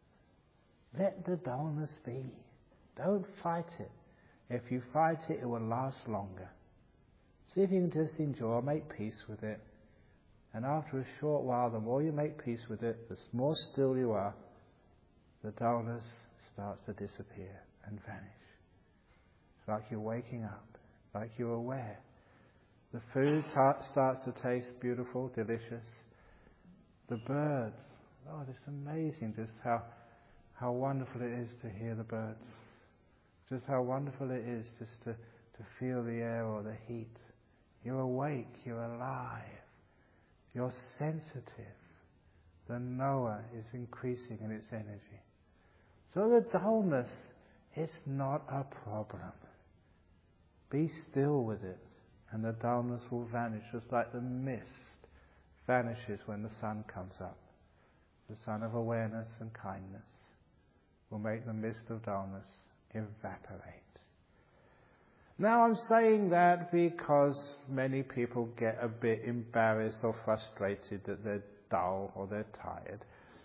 Let the dullness be. Don't fight it. If you fight it, it will last longer. See if you can just enjoy, make peace with it. And after a short while, the more you make peace with it, the more still you are, the dullness starts to disappear and vanish. It's like you're waking up, like you're aware. The food starts to taste beautiful, delicious. The birds, oh, it's amazing just how wonderful it is to hear the birds. Just how wonderful it is just to feel the air or the heat. You're awake, you're alive, you're sensitive. The knower is increasing in its energy. So the dullness is not a problem. Be still with it, and the dullness will vanish, just like the mist vanishes when the sun comes up. The sun of awareness and kindness will make the mist of dullness evaporate. Now I'm saying that because many people get a bit embarrassed or frustrated that they're dull or they're tired.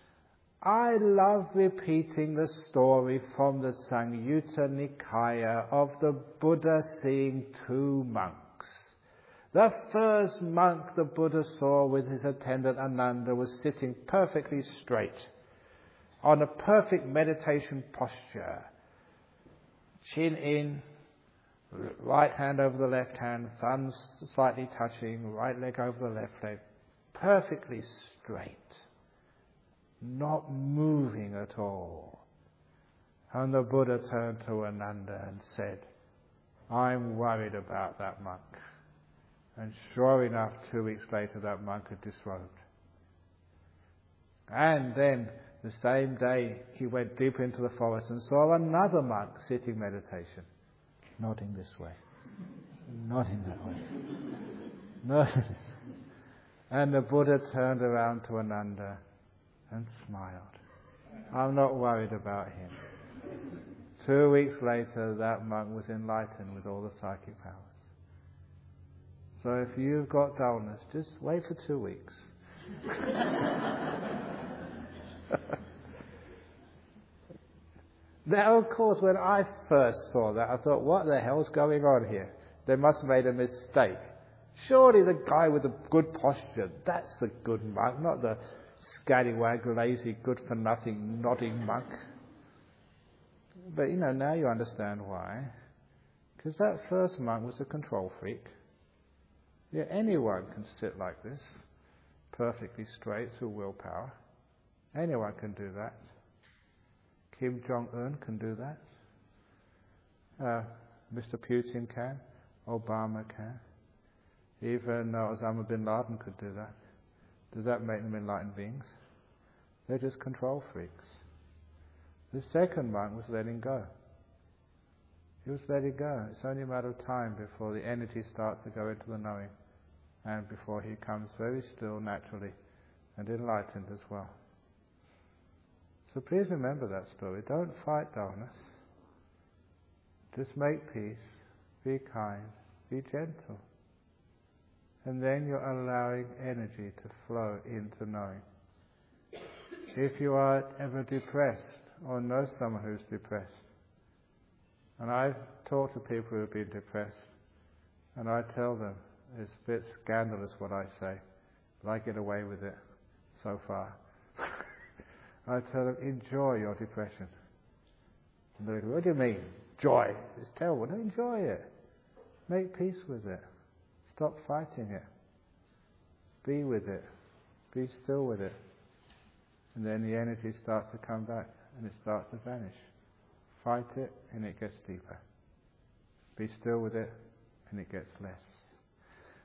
I love repeating the story from the Samyutta Nikaya of the Buddha seeing two monks. The first monk the Buddha saw with his attendant Ananda was sitting perfectly straight on a perfect meditation posture. Chin in, right hand over the left hand, thumbs slightly touching, right leg over the left leg. Perfectly straight. Not moving at all. And the Buddha turned to Ananda and said, I'm worried about that monk. And sure enough, 2 weeks later, that monk had disrobed. And then, the same day, he went deeper into the forest and saw another monk sitting meditation. Nodding this way. Nodding that way. Nodding. And the Buddha turned around to Ananda and smiled. I'm not worried about him. 2 weeks later, that monk was enlightened with all the psychic powers. So if you've got dullness, just wait for 2 weeks. Now, of course, when I first saw that, I thought, what the hell's going on here? They must have made a mistake. Surely the guy with the good posture, that's the good monk, not the scallywag, lazy, good-for-nothing, nodding monk. But, now you understand why. Because that first monk was a control freak. Yeah, anyone can sit like this, perfectly straight through willpower. Anyone can do that. Kim Jong-un can do that. Mr. Putin can. Obama can. Even Osama bin Laden could do that. Does that make them enlightened beings? They're just control freaks. The second monk was letting go. He was letting go. It's only a matter of time before the energy starts to go into the knowing, and before he comes very still naturally and enlightened as well. So please remember that story. Don't fight dullness. Just make peace, be kind, be gentle. And then you're allowing energy to flow into knowing. If you are ever depressed or know someone who's depressed, and I've talked to people who have been depressed, and I tell them, it's a bit scandalous what I say, but I get away with it so far. I tell them, enjoy your depression. And they go, what do you mean? Joy. It's terrible. No, enjoy it. Make peace with it. Stop fighting it. Be with it. Be still with it. And then the energy starts to come back and it starts to vanish. Fight it and it gets deeper. Be still with it and it gets less.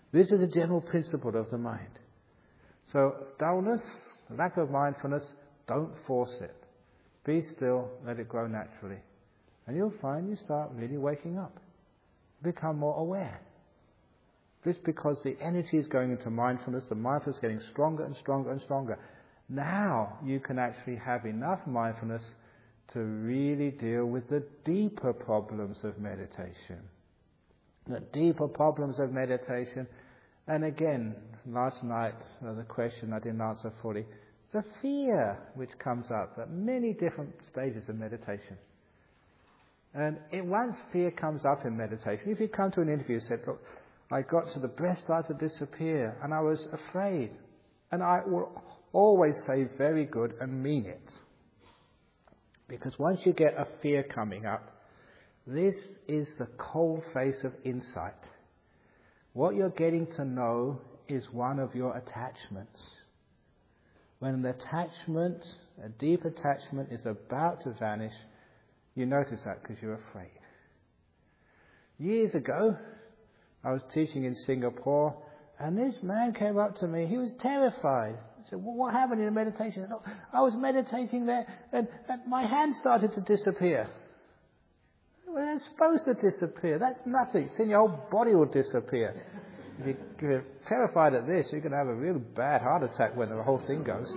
This is a general principle of the mind. So dullness, lack of mindfulness, don't force it. Be still, let it grow naturally. And you'll find you start really waking up. Become more aware. Just because the energy is going into mindfulness, the mindfulness is getting stronger and stronger and stronger. Now you can actually have enough mindfulness to really deal with the deeper problems of meditation. The deeper problems of meditation. And again, last night, the question I didn't answer fully. The fear which comes up at many different stages of meditation. And once fear comes up in meditation, if you come to an interview and said, look, I got to the breath started to disappear and I was afraid. And I will always say very good and mean it. Because once you get a fear coming up, this is the cold face of insight. What you're getting to know is one of your attachments. When an attachment, a deep attachment, is about to vanish, you notice that because you're afraid. Years ago, I was teaching in Singapore, and this man came up to me. He was terrified. I said, well, what happened in the meditation? Said, oh, I was meditating there, and my hand started to disappear. Well, they're supposed to disappear. That's nothing. Then your whole body will disappear. If you're terrified at this, you're going to have a real bad heart attack when the whole thing goes.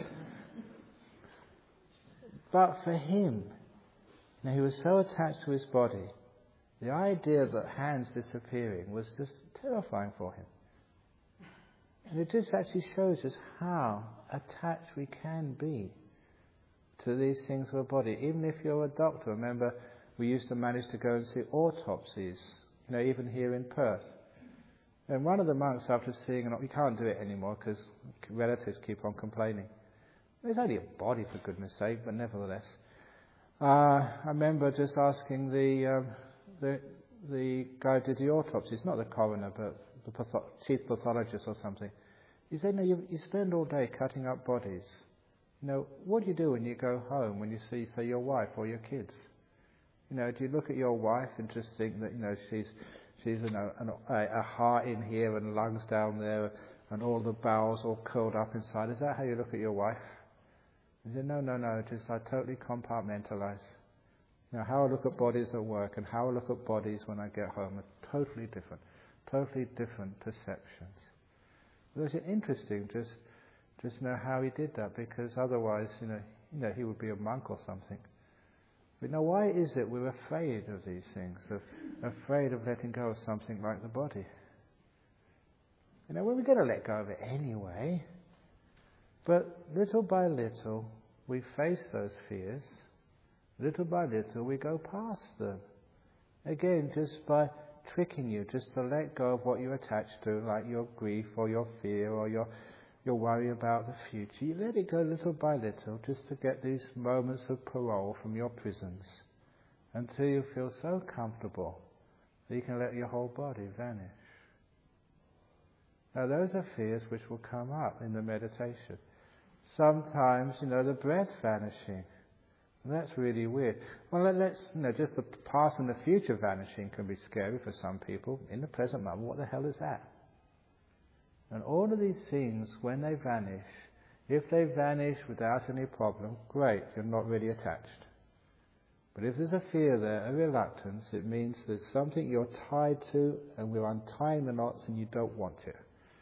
But for him, now he was so attached to his body, the idea that hands disappearing was just terrifying for him. And it just actually shows us how attached we can be to these things of the body. Even if you're a doctor, remember we used to manage to go and see autopsies, even here in Perth. And one of the monks, after seeing, we can't do it anymore because relatives keep on complaining. There's only a body, for goodness sake, but nevertheless. I remember just asking the guy who did the autopsies, not the coroner, but the chief pathologist or something. He said, no, you spend all day cutting up bodies. What do you do when you go home, when you see, say, your wife or your kids? Do you look at your wife and just think that, she's a heart in here and lungs down there and all the bowels all curled up inside? Is that how you look at your wife? He said, no, just I totally compartmentalize. How I look at bodies at work and how I look at bodies when I get home are totally different perceptions. It was interesting just know how he did that, because otherwise, he would be a monk or something. But now, why is it we're afraid of these things, afraid of letting go of something like the body? Well, we're going to let go of it anyway. But little by little, we face those fears. Little by little, we go past them. Again, just by tricking you, just to let go of what you're attached to, like your grief or your fear or your worry about the future. You let it go little by little, just to get these moments of parole from your prisons, until you feel so comfortable that you can let your whole body vanish. Now, those are fears which will come up in the meditation. Sometimes, the breath vanishing. And that's really weird. Well, let's, just the past and the future vanishing can be scary for some people. In the present moment, what the hell is that? And all of these things, when they vanish, if they vanish without any problem, great, you're not really attached. But if there's a fear there, a reluctance, it means there's something you're tied to and we're untying the knots and you don't want it.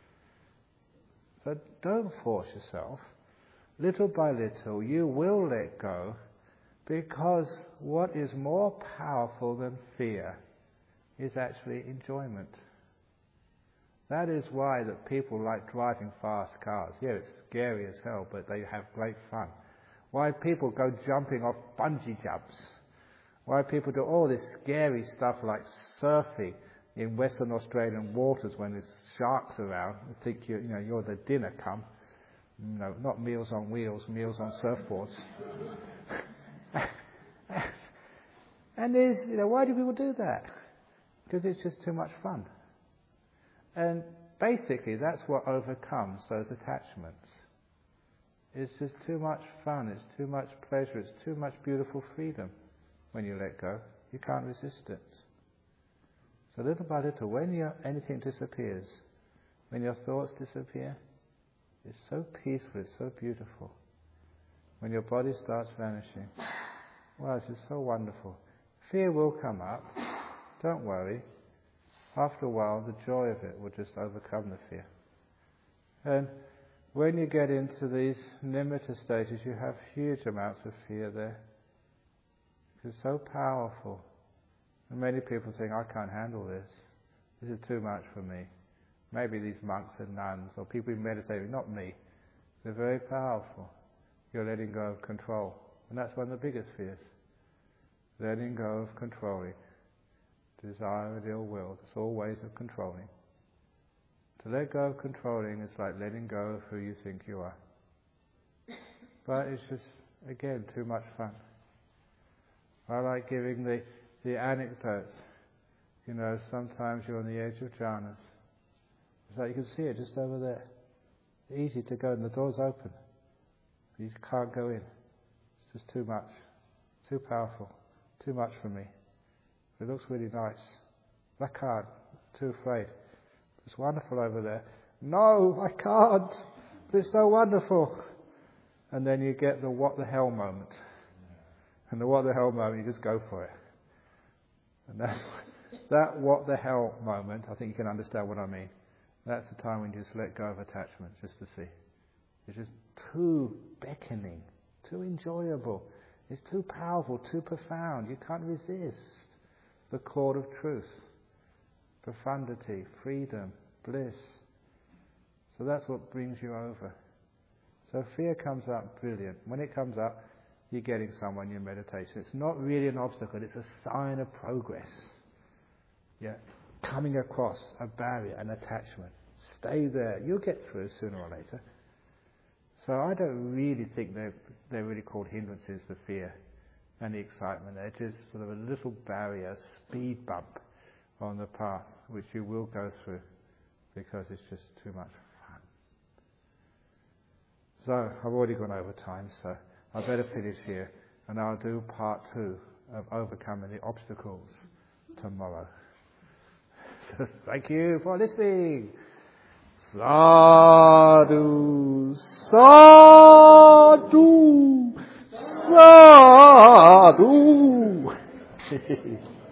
So don't force yourself. Little by little, you will let go, because what is more powerful than fear is actually enjoyment. That is why that people like driving fast cars. Yeah, it's scary as hell, but they have great fun. Why people go jumping off bungee jumps. Why people do all this scary stuff like surfing in Western Australian waters when there's sharks around. You think you're the dinner come. Not Meals on Wheels, Meals on Surfboards. And there's, why do people do that? Because it's just too much fun. And basically that's what overcomes those attachments. It's just too much fun, it's too much pleasure, it's too much beautiful freedom. When you let go, you can't resist it. So little by little, when anything disappears, when your thoughts disappear? It's so peaceful, it's so beautiful. When your body starts vanishing, wow, this is so wonderful. Fear will come up, don't worry. After a while, the joy of it will just overcome the fear. And when you get into these nimitta stages, you have huge amounts of fear there. It's so powerful. And many people think, I can't handle this. This is too much for me. Maybe these monks and nuns, or people who meditate, not me. They're very powerful. You're letting go of control. And that's one of the biggest fears. Letting go of controlling. Desire and ill will. There's all ways of controlling. To let go of controlling is like letting go of who you think you are. But it's just, again, too much fun. I like giving the anecdotes. You know, sometimes you're on the edge of jhanas. It's like you can see it just over there. Easy to go, and the door's open. You can't go in. It's just too much. Too powerful. Too much for me. It looks really nice. I can't. I'm too afraid. It's wonderful over there. No, I can't. But it's so wonderful. And then you get the what the hell moment. And the what the hell moment, you just go for it. And that what the hell moment, I think you can understand what I mean. That's the time when you just let go of attachment, just to see. It's just too beckoning, too enjoyable. It's too powerful, too profound. You can't resist the chord of truth. Profundity, freedom, bliss. So that's what brings you over. So fear comes up, brilliant. When it comes up, you're getting somewhere in your meditation. It's not really an obstacle, it's a sign of progress. Yeah, coming across a barrier, an attachment. Stay there. You'll get through sooner or later. So I don't really think they're really called hindrances, the fear and the excitement. They're just sort of a little barrier, speed bump on the path, which you will go through because it's just too much fun. So I've already gone over time, so I better finish here, and I'll do part 2 of overcoming the obstacles tomorrow. Thank you for listening. Sadhu, sadhu, sadhu.